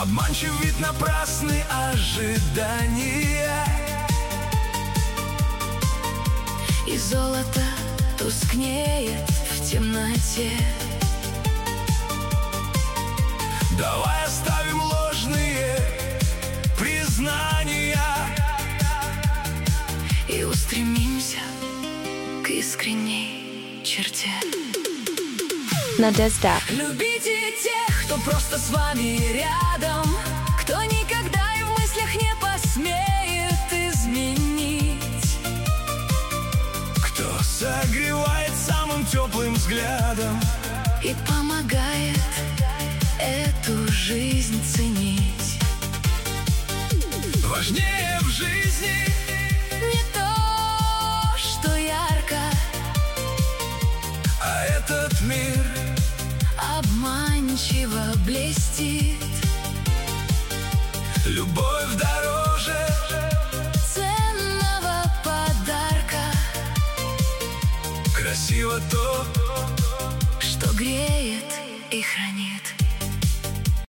Обманчив ведь напрасны ожидания, и золото тускнеет в темноте. Давай оставим ложные признания и устремимся к искренней черте. Надежда. Любите тех, кто просто с вами рядом, кто никогда и в мыслях не посмеет изменить, кто согревает самым теплым взглядом и помогает эту жизнь ценить. Важнее в жизни Не то, что ярко, а этот мир обманчиво блестит. любовь дороже Ценного подарка, красиво то, что греет и хранит.